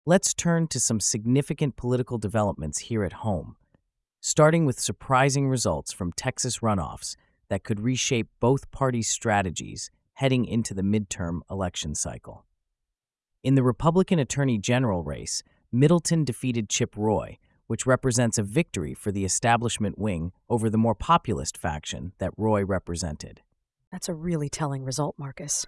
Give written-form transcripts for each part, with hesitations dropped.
Let's turn to some significant political developments here at home, starting with surprising results from Texas runoffs that could reshape both parties' strategies heading into the midterm election cycle. In the Republican Attorney General race, Middleton defeated Chip Roy, which represents a victory for the establishment wing over the more populist faction that Roy represented. That's a really telling result, Marcus.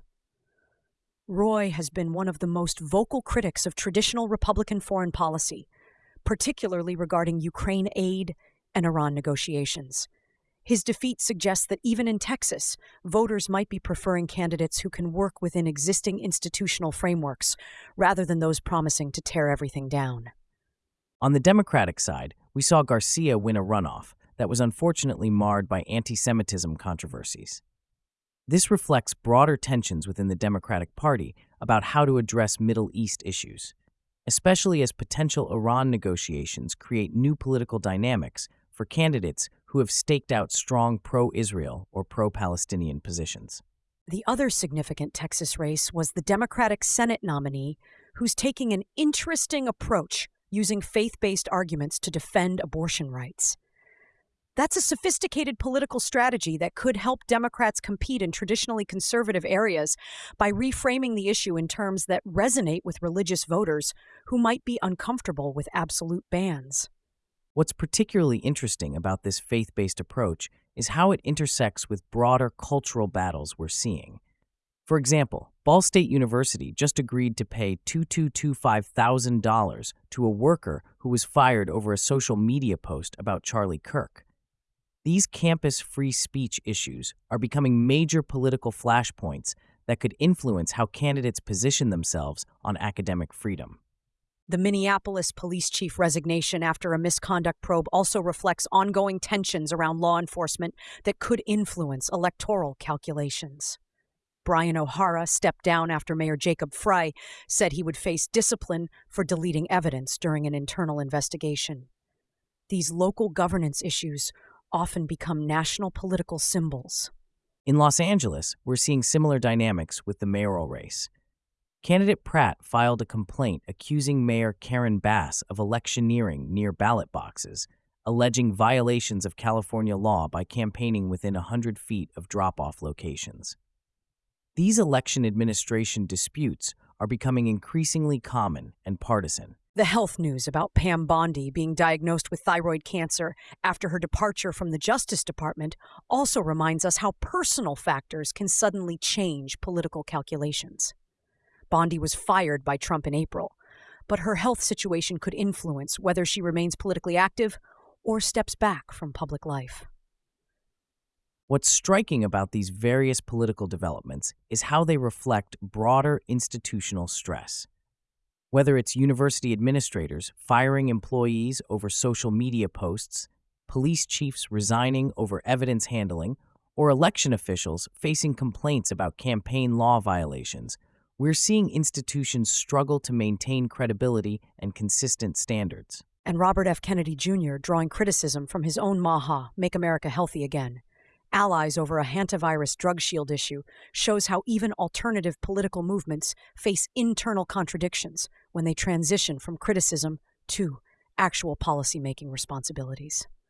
Roy has been one of the most vocal critics of traditional Republican foreign policy, particularly regarding Ukraine aid and Iran negotiations. His defeat suggests that even in Texas, voters might be preferring candidates who can work within existing institutional frameworks rather than those promising to tear everything down. On the Democratic side, we saw Garcia win a runoff that was unfortunately marred by anti-Semitism controversies. This reflects broader tensions within the Democratic Party about how to address Middle East issues, especially as potential Iran negotiations create new political dynamics for candidates who have staked out strong pro-Israel or pro-Palestinian positions. The other significant Texas race was the Democratic Senate nominee who's taking an interesting approach using faith-based arguments to defend abortion rights. That's a sophisticated political strategy that could help Democrats compete in traditionally conservative areas by reframing the issue in terms that resonate with religious voters who might be uncomfortable with absolute bans. What's particularly interesting about this faith-based approach is how it intersects with broader cultural battles we're seeing. For example, Ball State University just agreed to pay $225,000 to a worker who was fired over a social media post about Charlie Kirk. These campus free speech issues are becoming major political flashpoints that could influence how candidates position themselves on academic freedom. The Minneapolis police chief resignation after a misconduct probe also reflects ongoing tensions around law enforcement that could influence electoral calculations. Brian O'Hara stepped down after Mayor Jacob Frey said he would face discipline for deleting evidence during an internal investigation. These local governance issues often become national political symbols. In Los Angeles, we're seeing similar dynamics with the mayoral race. Candidate Pratt filed a complaint accusing Mayor Karen Bass of electioneering near ballot boxes, alleging violations of California law by campaigning within 100 feet of drop-off locations. These election administration disputes are becoming increasingly common and partisan. The health news about Pam Bondi being diagnosed with thyroid cancer after her departure from the Justice Department also reminds us how personal factors can suddenly change political calculations. Bondi was fired by Trump in April, but her health situation could influence whether she remains politically active or steps back from public life. What's striking about these various political developments is how they reflect broader institutional stress. Whether it's university administrators firing employees over social media posts, police chiefs resigning over evidence handling, or election officials facing complaints about campaign law violations, we're seeing institutions struggle to maintain credibility and consistent standards. And Robert F. Kennedy Jr. drawing criticism from his own MAHA, Make America Healthy Again, allies over a hantavirus drug shield issue, shows how even alternative political movements face internal contradictions when they transition from criticism to actual policymaking responsibilities.